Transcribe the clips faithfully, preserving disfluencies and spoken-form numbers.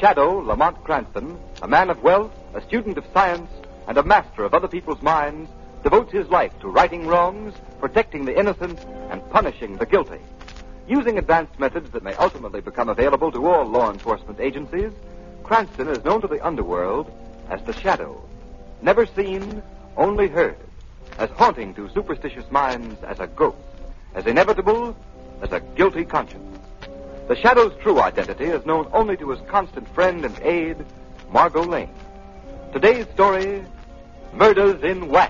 Shadow, Lamont Cranston, a man of wealth, a student of science, and a master of other people's minds, devotes his life to righting wrongs, protecting the innocent, and punishing the guilty. Using advanced methods that may ultimately become available to all law enforcement agencies, Cranston is known to the underworld as the Shadow. Never seen, only heard. As haunting to superstitious minds as a ghost. As inevitable as a guilty conscience. The Shadow's true identity is known only to his constant friend and aide, Margot Lane. Today's story, Murders in Wax.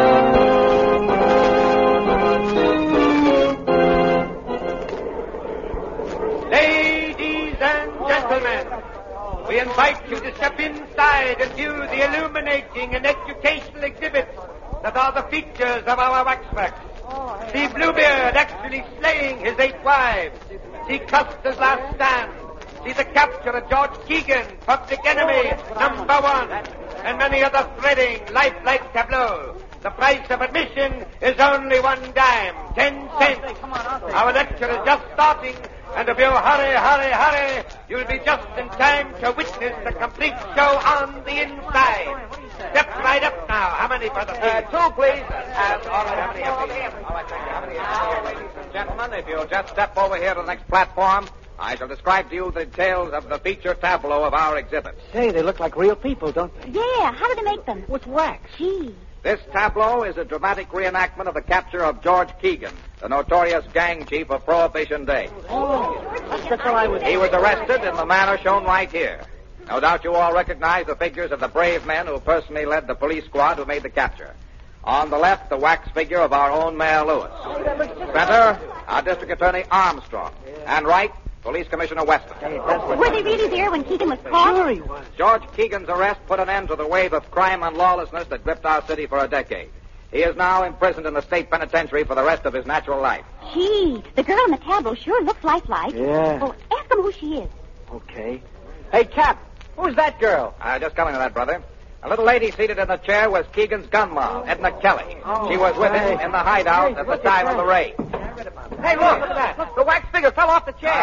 Ladies and gentlemen, we invite you to step inside and view the illuminating and educational exhibits that are the features of our waxworks. See Bluebeard actually slaying his eight wives. See Custer's last stand. See the capture of George Keegan, public enemy number one. And many other thrilling, lifelike tableaux. The price of admission is only one dime, ten cents. Our lecture is just starting, and if you hurry, hurry, hurry, you'll be just in time to witness the complete show on the inside. Step right up now. How many for the please? Uh, two, please. Uh, all right, how many? How many? All right, how many? Now, ladies and gentlemen, if you'll just step over here to the next platform, I shall describe to you the details of the feature tableau of our exhibit. Say, they look like real people, don't they? Yeah, how do they make them? With wax. Gee. This tableau is a dramatic reenactment of the capture of George Keegan, the notorious gang chief of Prohibition Day. Oh, that's the fellow I was... He was arrested in the manner shown right here. No doubt you all recognize the figures of the brave men who personally led the police squad who made the capture. On the left, the wax figure of our own Mayor Lewis. Center, our District Attorney Armstrong. And right, Police Commissioner Weston. Were they really there when Keegan was caught? Sure he was. George Keegan's arrest put an end to the wave of crime and lawlessness that gripped our city for a decade. He is now imprisoned in the state penitentiary for the rest of his natural life. Gee, the girl in the tableau sure looks lifelike. Yeah. Oh, ask him who she is. Okay. Hey, Cap, who's that girl? Uh, just coming to that, brother. A little lady seated in the chair was Keegan's gunma, Edna Kelly. Oh, she was with him hey. in the hideout at the time of the raid. Hey, look, look at that. The wax figure fell off the chair.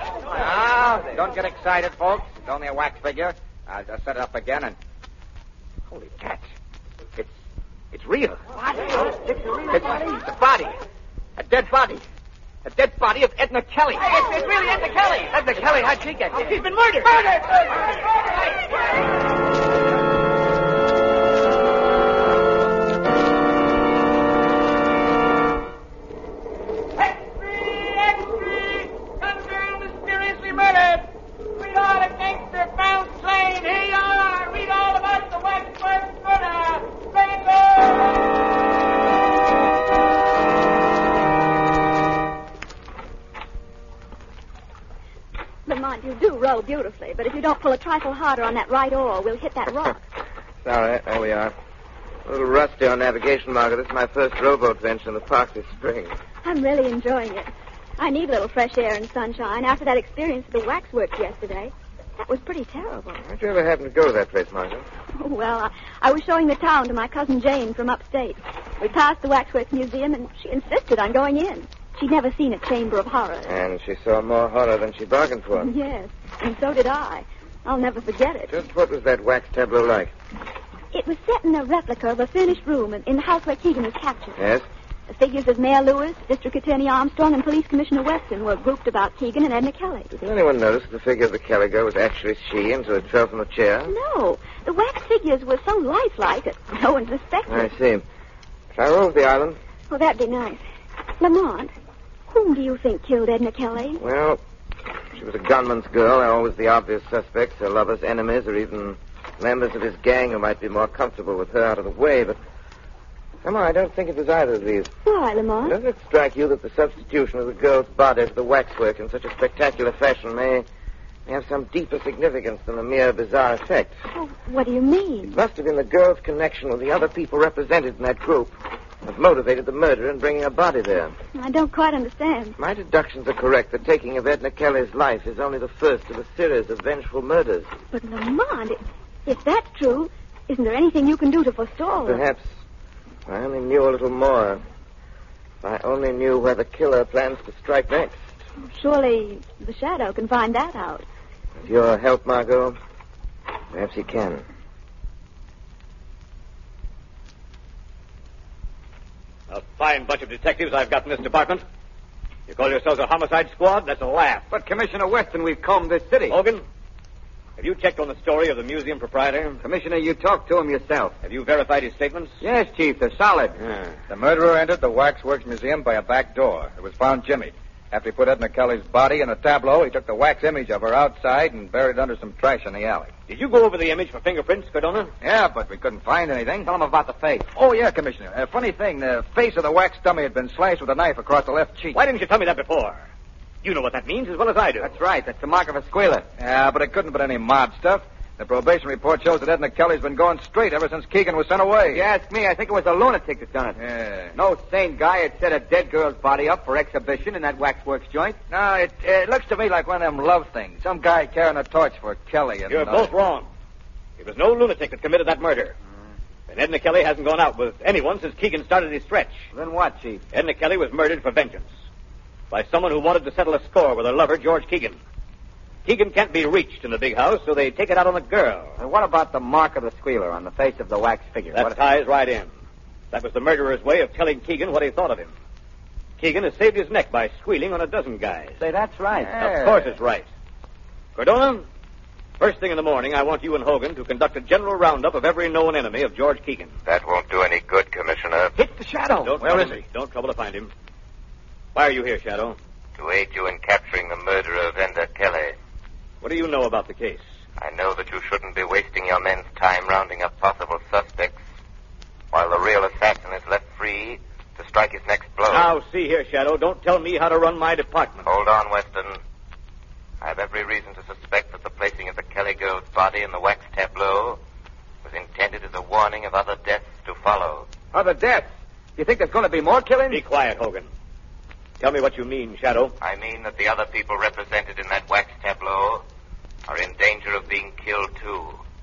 Now, don't get excited, folks. It's only a wax figure. I'll just set it up again and... Holy cats. It's... it's real. It's, it's a body. A dead body. A dead body of Edna Kelly. Hey, it's, it's really Edna Kelly. Edna Kelly, how'd she get here? She's been murdered. Murdered! Murdered! Lamont, you do row beautifully, but if you don't pull a trifle harder on that right oar, we'll hit that rock. It's all right. There we are. A little rusty on navigation, Margaret. This is my first rowboat venture in the park this spring. I'm really enjoying it. I need a little fresh air and sunshine after that experience at the waxworks yesterday. That was pretty terrible. How'd you ever happen to go to that place, Margaret? Oh, well, I, I was showing the town to my cousin Jane from upstate. We passed the Waxworks Museum, and she insisted on going in. She'd never seen a chamber of horrors. And she saw more horror than she bargained for. Yes, and so did I. I'll never forget it. Just what was that wax tableau like? It was set in a replica of a furnished room in, in the house where Keegan was captured. Yes? The figures of Mayor Lewis, District Attorney Armstrong, and Police Commissioner Weston were grouped about Keegan and Edna Kelly. Did anyone notice the figure of the Kelly girl was actually she until it fell from the chair? No. The wax figures were so lifelike that no one suspected. I see. Shall I roll with the island? Oh, that'd be nice. Lamont, whom do you think killed Edna Kelly? Well, she was a gunman's girl. They're always the obvious suspects, her lovers, enemies, or even members of his gang who might be more comfortable with her out of the way, but somehow I don't think it was either of these. Why, Lamont? Doesn't it strike you that the substitution of the girl's body for the waxwork in such a spectacular fashion may, may have some deeper significance than a mere bizarre effect? Oh, what do you mean? It must have been the girl's connection with the other people represented in that group that motivated the murderer in bringing her body there. I don't quite understand. My deductions are correct. The taking of Edna Kelly's life is only the first of a series of vengeful murders. But, Lamont, if, if that's true, isn't there anything you can do to forestall her? Perhaps I only knew a little more. If I only knew where the killer plans to strike next. Surely the Shadow can find that out. With your help, Margot, perhaps he can. A fine bunch of detectives I've got in this department. You call yourselves a homicide squad? That's a laugh. But, Commissioner Weston, we've combed this city. Hogan, have you checked on the story of the museum proprietor? Commissioner, you talked to him yourself. Have you verified his statements? Yes, Chief, they're solid. Yeah. The murderer entered the Waxworks Museum by a back door. It was found jimmied. After he put Edna Kelly's body in a tableau, he took the wax image of her outside and buried it under some trash in the alley. Did you go over the image for fingerprints, Cardona? Yeah, but we couldn't find anything. Tell him about the face. Oh, yeah, Commissioner. A funny thing, the face of the wax dummy had been slashed with a knife across the left cheek. Why didn't you tell me that before? You know what that means as well as I do. That's right. That's the mark of a squealer. Yeah, but it couldn't have been any mod stuff. The probation report shows that Edna Kelly's been going straight ever since Keegan was sent away. If you ask me, I think it was a lunatic that done it. Yeah. No sane guy had set a dead girl's body up for exhibition in that waxworks joint. No, it, it looks to me like one of them love things. Some guy carrying a torch for Kelly. And You're uh, both wrong. It was no lunatic that committed that murder. Mm. And Edna Kelly hasn't gone out with anyone since Keegan started his stretch. Then what, Chief? Edna Kelly was murdered for vengeance by someone who wanted to settle a score with her lover, George Keegan. Keegan can't be reached in the big house, so they take it out on the girl. And what about the mark of the squealer on the face of the wax figure? That What- ties right in. That was the murderer's way of telling Keegan what he thought of him. Keegan has saved his neck by squealing on a dozen guys. Say, that's right. Of course it's right. Cardona, first thing in the morning, I want you and Hogan to conduct a general roundup of every known enemy of George Keegan. That won't do any good, Commissioner. Hit the shadow. Don't Where trouble is me. Don't trouble to find him. Why are you here, Shadow? To aid you in capturing the murderer of Edna Kelly. What do you know about the case? I know that you shouldn't be wasting your men's time rounding up possible suspects while the real assassin is left free to strike his next blow. Now, see here, Shadow. Don't tell me how to run my department. Hold on, Weston. I have every reason to suspect that the placing of the Kelly girl's body in the wax tableau was intended as a warning of other deaths to follow. Other deaths? You think there's going to be more killings? Be quiet, Hogan. Tell me what you mean, Shadow. I mean that the other people represented in that wax tableau are in danger of being killed, too.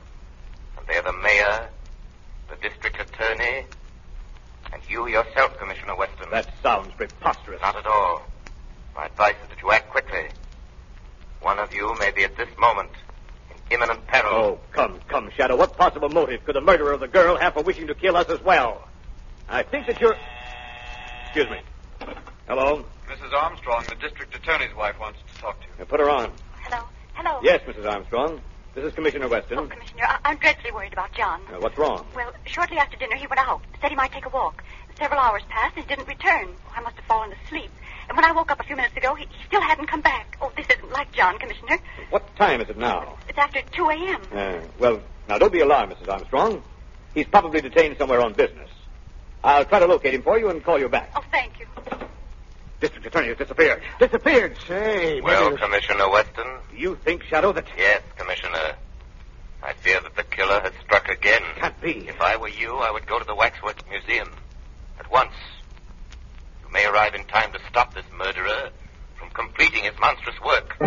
And they're the mayor, the district attorney, and you yourself, Commissioner Weston. That sounds preposterous. Not at all. My advice is that you act quickly. One of you may be at this moment in imminent peril. Oh, come, come, Shadow. What possible motive could the murderer of the girl have for wishing to kill us as well? I think that you're... Excuse me. Hello? Missus Armstrong, the district attorney's wife, wants to talk to you. Now, put her on. Hello? Hello? Yes, Missus Armstrong. This is Commissioner Weston. Oh, Commissioner, I- I'm dreadfully worried about John. Now, what's wrong? Well, shortly after dinner, he went out. Said he might take a walk. Several hours passed, and he didn't return. I must have fallen asleep. And when I woke up a few minutes ago, he, he still hadn't come back. Oh, this isn't like John, Commissioner. What time is it now? It's after two a.m. Uh, well, now, don't be alarmed, Missus Armstrong. He's probably detained somewhere on business. I'll try to locate him for you and call you back. Oh, thank you. District attorney has disappeared. Disappeared. Say, Well, maybe... Commissioner Weston? Do you think, Shadow, that... Yes, Commissioner. I fear that the killer has struck again. Can't be. If I were you, I would go to the Waxworks Museum. At once. You may arrive in time to stop this murderer from completing his monstrous work.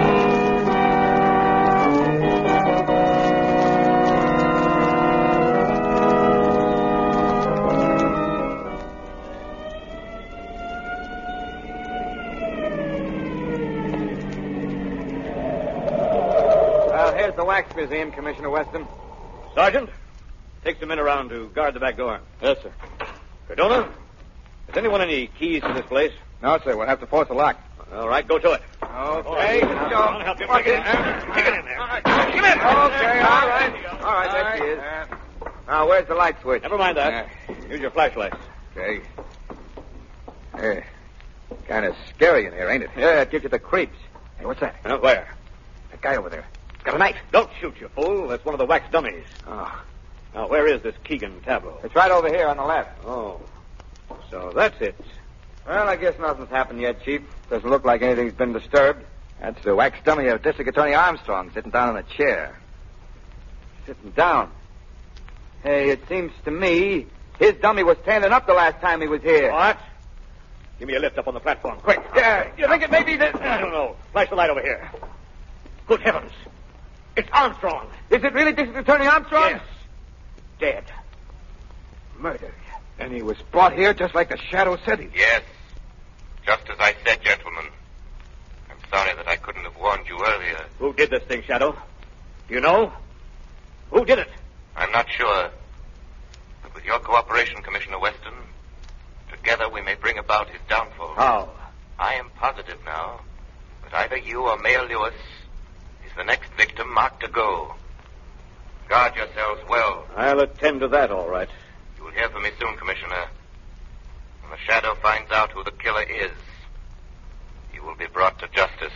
Well, here's the wax museum, Commissioner Weston. Sergeant, take some men around to guard the back door. Yes, sir. Cardona, has anyone any keys to this place? No, sir. We'll have to force the lock. All right, go to it. Okay. Come on, help you. Get in there. Get in there. Get in. Okay, all right. All right, there she is. Now, where's the light switch? Never mind that. Use your flashlight. Okay. Hey, kind of scary in here, ain't it? Yeah, it gives you the creeps. Hey, what's that? Uh, where? That guy over there. He's got a knife. Don't shoot, you fool. That's one of the wax dummies. Oh. Now, where is this Keegan tableau? It's right over here on the left. Oh. So that's it. Well, I guess nothing's happened yet, Chief. Doesn't look like anything's been disturbed. That's the wax dummy of District Attorney Armstrong sitting down in a chair. Sitting down. Hey, it seems to me his dummy was standing up the last time he was here. What? Give me a lift up on the platform, quick. Yeah, you think it may be this? I don't know. Flash the light over here. Good heavens. It's Armstrong. Is it really District Attorney Armstrong? Yes. Dead. Murdered. And he was brought here just like the shadow said he. Yes. Just as I said, gentlemen. I'm sorry that I couldn't have warned you earlier. Who did this thing, Shadow? Do you know? Who did it? I'm not sure. But with your cooperation, Commissioner Weston, together we may bring about his downfall. How? I am positive now that either you or Mayor Lewis is the next victim marked to go. Guard yourselves well. I'll attend to that, all right. You will hear from me soon, Commissioner. When the Shadow finds out who the killer is, you will be brought to justice.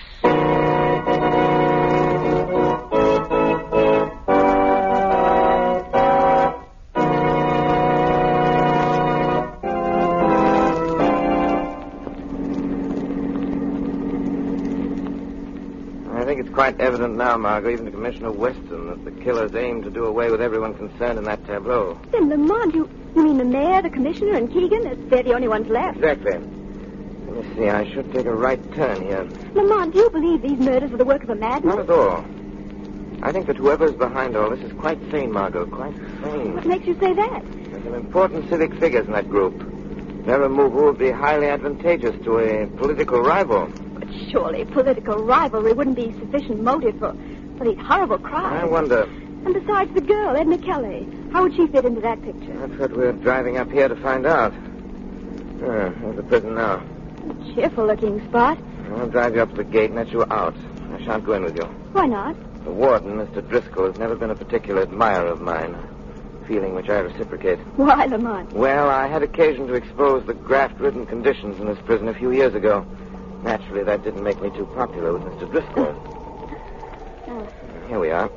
I think it's quite evident now, Margot, even to Commissioner Weston, that the killers aim to do away with everyone concerned in that tableau. Then, Lamont, you, you mean the mayor, the commissioner, and Keegan? They're the only ones left. Exactly. Let me see, I should take a right turn here. Lamont, do you believe these murders were the work of a madman? Not at all. I think that whoever's behind all this is quite sane, Margot, quite sane. What makes you say that? There's some important civic figures in that group. Their removal would be highly advantageous to a political rival. But surely political rivalry wouldn't be sufficient motive for, for these horrible crimes. I wonder. And besides the girl, Edna Kelly, how would she fit into that picture? That's what we're driving up here to find out. Ah, there's the prison now. A cheerful-looking spot. I'll drive you up to the gate and let you out. I shan't go in with you. Why not? The warden, Mister Driscoll, has never been a particular admirer of mine. A feeling which I reciprocate. Why, Lamont? Well, I had occasion to expose the graft-ridden conditions in this prison a few years ago. Naturally, that didn't make me too popular with Mister Driscoll. Oh. Here we are.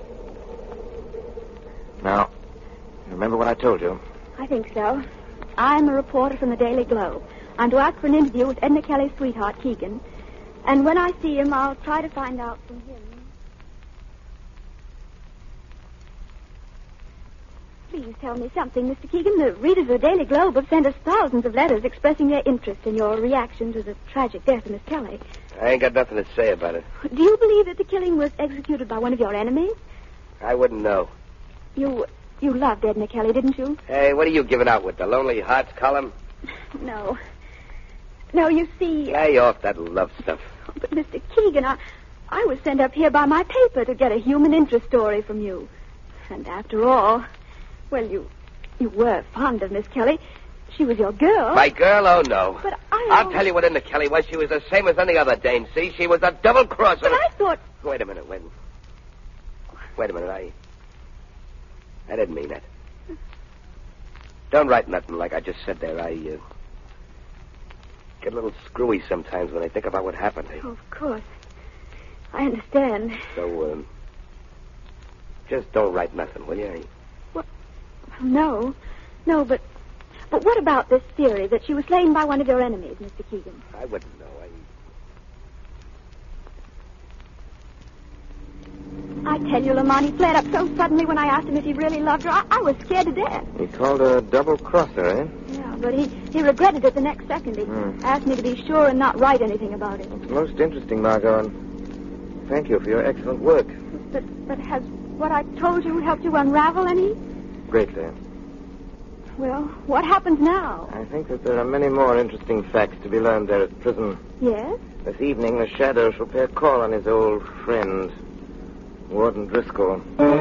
Now, remember what I told you? I think so. I'm a reporter from the Daily Globe. I'm to ask for an interview with Edna Kelly's sweetheart, Keegan. And when I see him, I'll try to find out from him. Please tell me something, Mister Keegan. The readers of the Daily Globe have sent us thousands of letters expressing their interest in your reaction to the tragic death of Miss Kelly. I ain't got nothing to say about it. Do you believe that the killing was executed by one of your enemies? I wouldn't know. You you loved Edna Kelly, didn't you? Hey, what are you giving out with, the Lonely Hearts column? No. No, you see... Lay off that love stuff. But, Mister Keegan, I, I was sent up here by my paper to get a human interest story from you. And after all, well, you you were fond of Miss Kelly. She was your girl. My girl? Oh, no. But I... I'll tell you what Edna Kelly was. She was the same as any other dame, see? She was a double-crosser. But I thought... Wait a minute, wait. Wait a minute, I... I didn't mean that. Don't write nothing like I just said there. I, uh... get a little screwy sometimes when I think about what happened. Oh, of course. I understand. So, um... just don't write nothing, will you? Well, no. No, but... But what about this theory that she was slain by one of your enemies, Mister Keegan? I wouldn't know. I... I tell you, Lamont, he flared up so suddenly when I asked him if he really loved her. I, I was scared to death. He called her a double-crosser, eh? Yeah, but he, he regretted it the next second. He Hmm. asked me to be sure and not write anything about it. It's most interesting, Margot, and thank you for your excellent work. But, but has what I told you helped you unravel any? Greatly. Well, what happens now? I think that there are many more interesting facts to be learned there at the prison. Yes? This evening, the Shadow shall pay a call on his old friend, Warden Driscoll.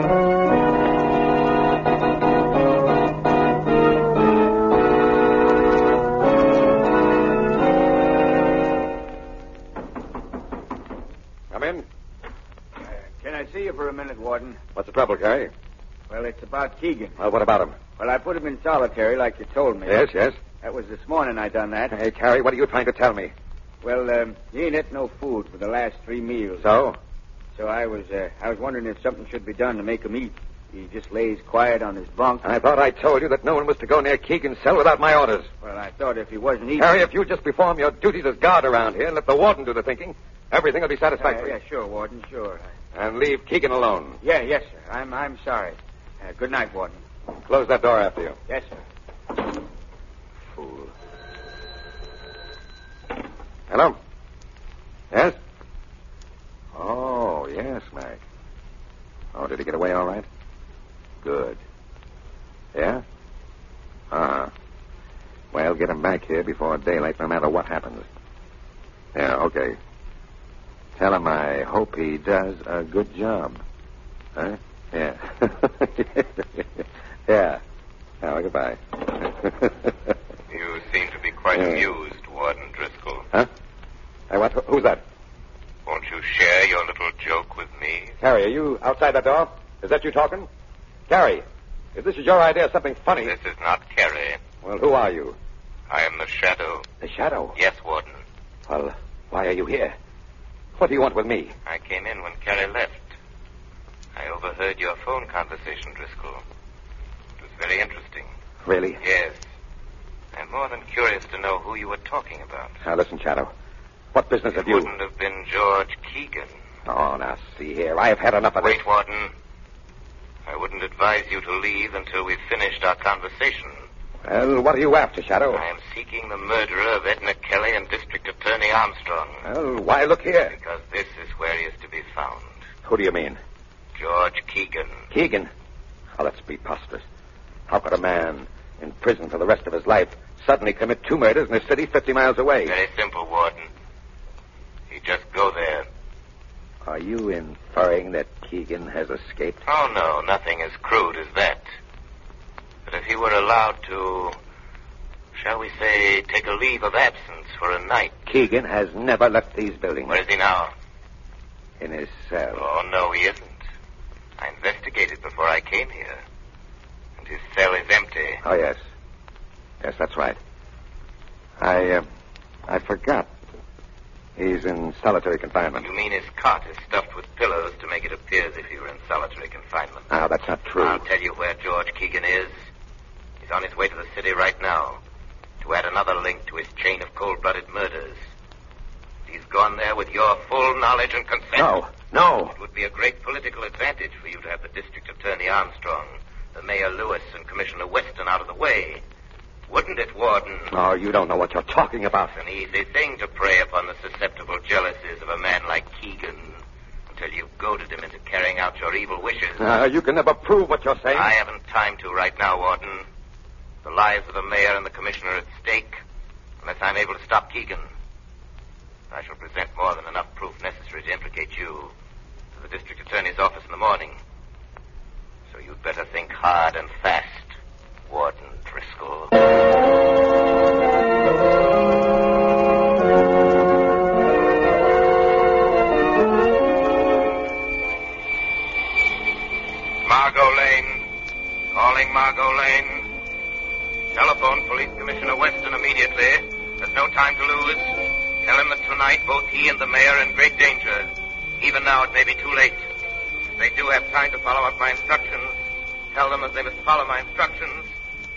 Come in. Uh, can I see you for a minute, Warden? What's the trouble, Carrie? Well, it's about Keegan. Well, what about him? Well, I put him in solitary like you told me. Yes, yes. That was this morning I done that. Hey, Carrie, what are you trying to tell me? Well, um, he ain't ate no food for the last three meals. So? So I was, uh, I was wondering if something should be done to make him eat. He just lays quiet on his bunk. I thought I told you that no one was to go near Keegan's cell without my orders. Well, I thought if he wasn't eating... Harry, if you just perform your duties as guard around here and let the warden do the thinking, everything will be Uh, satisfactory. yeah, sure, Warden, sure. And leave Keegan alone. Yeah, yes, sir. I'm, I'm sorry. Uh, good night, Warden. Close that door after you. Yes, sir. Fool. Hello? Yes? Oh, yes, Mac. Oh, did he get away all right? Good. Yeah? Uh-huh. Well, get him back here before daylight, no matter what happens. Yeah, okay. Tell him I hope he does a good job. Huh? Yeah. yeah. Now, goodbye. You seem to be quite Yeah. amused, Warden Driscoll. Huh? Hey, what? Who's that? Won't you share your little joke with me? Carrie, are you outside that door? Is that you talking? Carrie, if this is your idea of something funny... This is not Carrie. Well, who are you? I am the Shadow. The Shadow? Yes, Warden. Well, why are you here? What do you want with me? I came in when Carrie left. I overheard your phone conversation, Driscoll. It was very interesting. Really? Yes. I'm more than curious to know who you were talking about. Now, listen, Shadow. What business It have you... wouldn't have been George Keegan. Oh, now, see here. I have had enough of Wait, this. Warden. I wouldn't advise you to leave until we've finished our conversation. Well, what are you after, Shadow? I am seeking the murderer of Edna Kelly and District Attorney Armstrong. Well, why look here? Because this is where he is to be found. Who do you mean? George Keegan. Keegan? Oh, that's preposterous. How could a man in prison for the rest of his life suddenly commit two murders in a city fifty miles away? Very simple, Warden. You just go there. Are you inferring that Keegan has escaped? Oh, no, nothing as crude as that. But if he were allowed to, shall we say, take a leave of absence for a night. Keegan has never left these buildings. Where is he now? In his cell. Oh, no, he isn't. I investigated before I came here. And his cell is empty. Oh, yes. Yes, that's right. I, uh, I forgot. He's in solitary confinement. You mean his cot is stuffed with pillows to make it appear as if he were in solitary confinement? Ah, that's not true. I'll tell you where George Keegan is. He's on his way to the city right now to add another link to his chain of cold-blooded murders. He's gone there with your full knowledge and consent. No, no. It would be a great political advantage for you to have the District Attorney Armstrong, the Mayor Lewis, and Commissioner Weston out of the way. Wouldn't it, Warden? Oh, you don't know what you're talking about. It's an easy thing to prey upon the susceptible jealousies of a man like Keegan until you've goaded him into carrying out your evil wishes. Uh, you can never prove what you're saying. I haven't time to right now, Warden. The lives of the mayor and the commissioner are at stake unless I'm able to stop Keegan. I shall present more than enough proof necessary to implicate you to the district attorney's office in the morning. So you'd better think hard and fast, Warden Driscoll. Margot Lane. Calling Margot Lane. Telephone Police Commissioner Weston immediately. There's no time to lose. Tell him that tonight both he and the mayor are in great danger. Even now it may be too late. If they do have time to follow up my instructions, tell them that they must follow my instructions.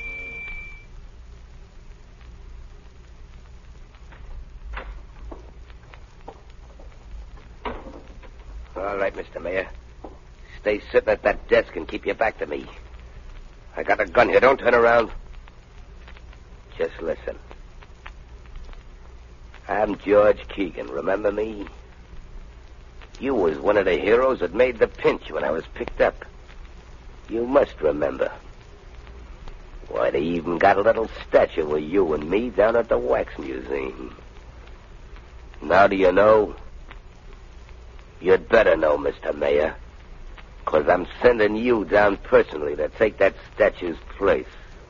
All right, Mister Mayor. Stay sitting at that desk and keep your back to me. I got a gun here. Don't turn around. Just listen. I'm George Keegan. Remember me? You was one of the heroes that made the pinch when I was picked up. You must remember. Why, they even got a little statue of you and me down at the Wax Museum. Now do you know? You'd better know, Mister Mayor, because I'm sending you down personally to take that statue's place.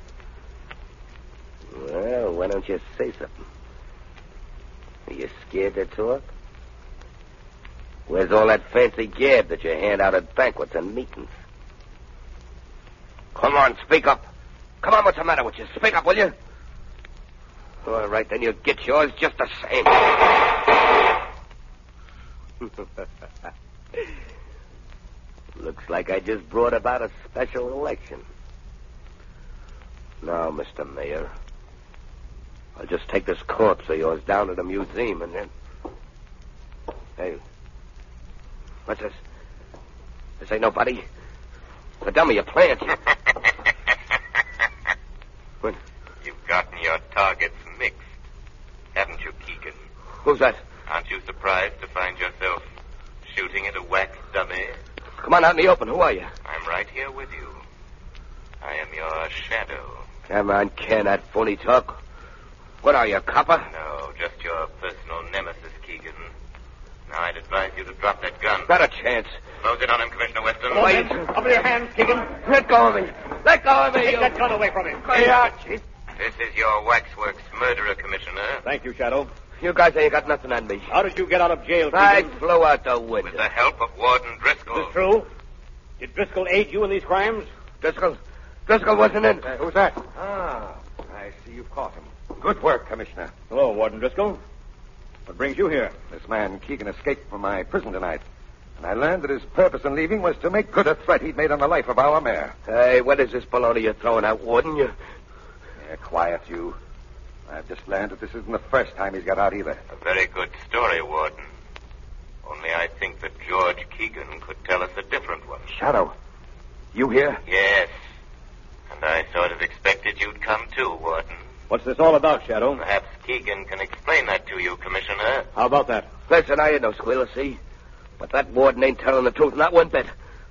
Well, why don't you say something? Are you scared to talk? Where's all that fancy gab that you hand out at banquets and meetings? Come on, speak up. Come on, what's the matter with you? Speak up, will you? All right, then you get yours just the same. Looks like I just brought about a special election. Now, Mister Mayor, I'll just take this corpse of yours down to the museum and then... Hey, what's this? This ain't nobody. The dummy, a plant. What? You've gotten your targets mixed, haven't you, Keegan? Who's that? Aren't you surprised to find yourself shooting at a wax dummy? Come on out in the open. Who are you? I'm right here with you. I am your shadow. Come on, can that phony talk? What are you, a copper? No, just your personal nemesis, Keegan. Now, I'd advise you to drop that gun. Not a chance. Close in on him, Commissioner Weston. Wait. Up with your hands, Keegan. Let go of me. Let go of me. Take you... that gun away from him. Yeah, Chief. This is your Waxworks murderer, Commissioner. Thank you, Shadow. You guys ain't got nothing on me. How did you get out of jail, I Keegan? flew out the window. With the help of Warden Driscoll. Is this true? Did Driscoll aid you in these crimes? Driscoll. Driscoll wasn't in. Uh, who's that? Ah, I see you've caught him. Good work, Commissioner. Hello, Warden Driscoll. What brings you here? This man, Keegan, escaped from my prison tonight. And I learned that his purpose in leaving was to make good a threat he'd made on the life of our mayor. Hey, what is this baloney you're throwing out, Warden? You... Yeah, quiet, you. I've just learned that this isn't the first time he's got out either. A very good story, Warden. Only I think that George Keegan could tell us a different one. Shadow, you here? Yes. And I sort of expected you'd come too, Warden. What's this all about, Shadow? Perhaps Keegan can explain that to you, Commissioner. How about that? Listen, I ain't no squealer, see? But that warden ain't telling the truth, not one bit.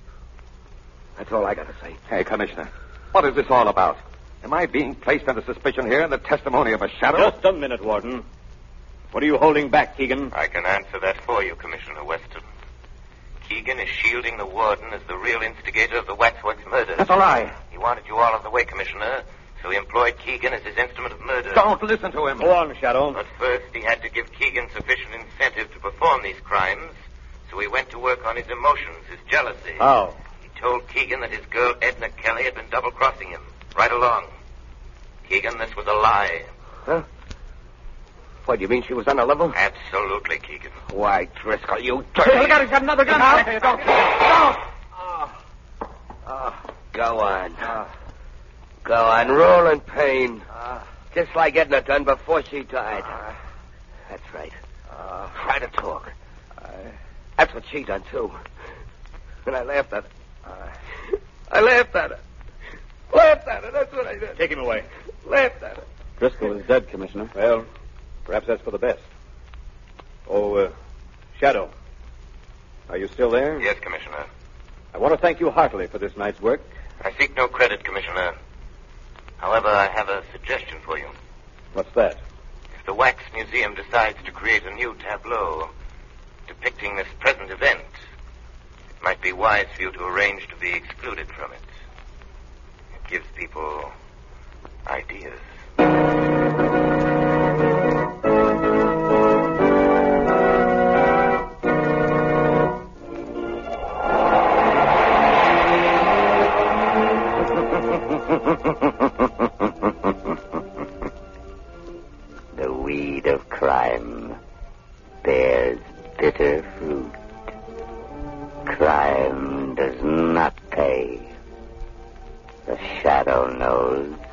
That's all I gotta say. Hey, Commissioner, what is this all about? Am I being placed under suspicion here in the testimony of a shadow? Just a minute, Warden. What are you holding back, Keegan? I can answer that for you, Commissioner Weston. Keegan is shielding the warden as the real instigator of the Waxworks murder. That's a lie. He wanted you all of the way, Commissioner, so he employed Keegan as his instrument of murder. Don't listen to him. Go on, Shadow. But first, he had to give Keegan sufficient incentive to perform these crimes, so he went to work on his emotions, his jealousy. How? He told Keegan that his girl Edna Kelly had been double-crossing him, right along. Keegan, this was a lie. Huh? What, you mean she was on a level? Absolutely, Keegan. Why, Driscoll, you dirty... Hey, look out, he's got another gun. Out. Don't. Don't. Oh. Oh. Go on. Oh. Go on, roll in pain. Oh. Just like Edna done before she died. Oh. That's right. Oh. Try to talk. Uh, That's what she done, too. And I laughed at her. Uh, I laughed at her. Laughed at her, that's what I did. Take him away. Laughed at her. Driscoll is dead, Commissioner. Well, perhaps that's for the best. Oh, uh, Shadow. Are you still there? Yes, Commissioner. I want to thank you heartily for this night's work. I seek no credit, Commissioner. However, I have a suggestion for you. What's that? If the Wax Museum decides to create a new tableau depicting this present event, it might be wise for you to arrange to be excluded from it. It gives people ideas. The weed of crime bears bitter fruit. Crime does not pay. The shadow knows.